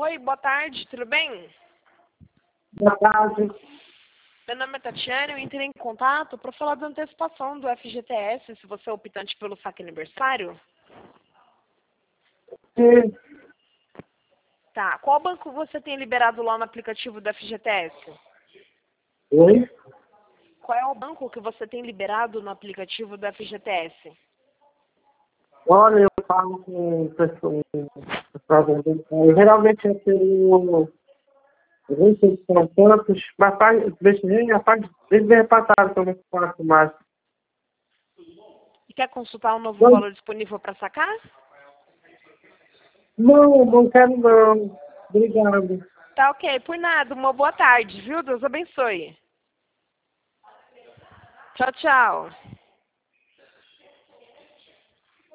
Oi, boa tarde, tudo bem? Boa tarde. Meu nome é Tatiana, eu entrei em contato para falar da antecipação do FGTS, se você é optante pelo saque aniversário. Sim. Tá, qual banco você tem liberado lá no aplicativo do FGTS? Oi? Qual é o banco que você tem liberado no aplicativo do FGTS? Olha, eu falo com pessoas. Geralmente eu tenho 20 tantos, mas desde o ano passado que eu não faço mais. E quer consultar o novo Não, valor disponível para sacar? não quero não. Obrigado. Tá ok, por nada, uma boa tarde, viu? Deus abençoe. Tchau, tchau.